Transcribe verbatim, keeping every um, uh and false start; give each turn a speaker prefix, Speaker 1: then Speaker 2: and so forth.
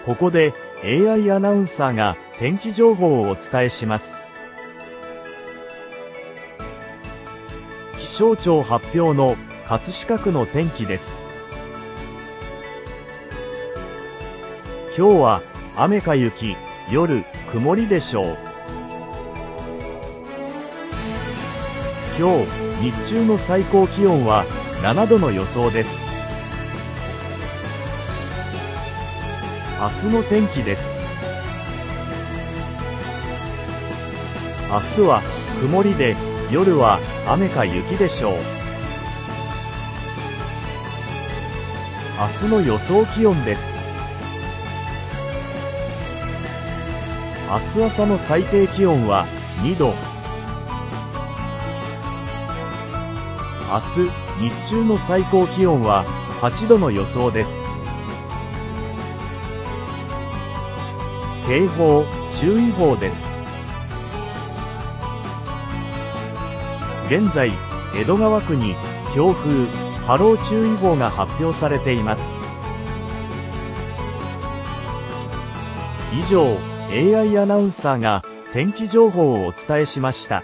Speaker 1: ここで エーアイ アナウンサーが天気情報をお伝えします。気象庁発表の葛飾区の天気です。今日は雨か雪、夜曇りでしょう。今日日中の最高気温はななどの予想です。明日の天気です。明日は曇りで、夜は雨か雪でしょう。明日の予想気温です。明日朝の最低気温はにど。明日日中の最高気温ははちどの予想です。警報、注意報です。現在、江戸川区に強風・波浪注意報が発表されています。以上、エーアイ アナウンサーが天気情報をお伝えしました。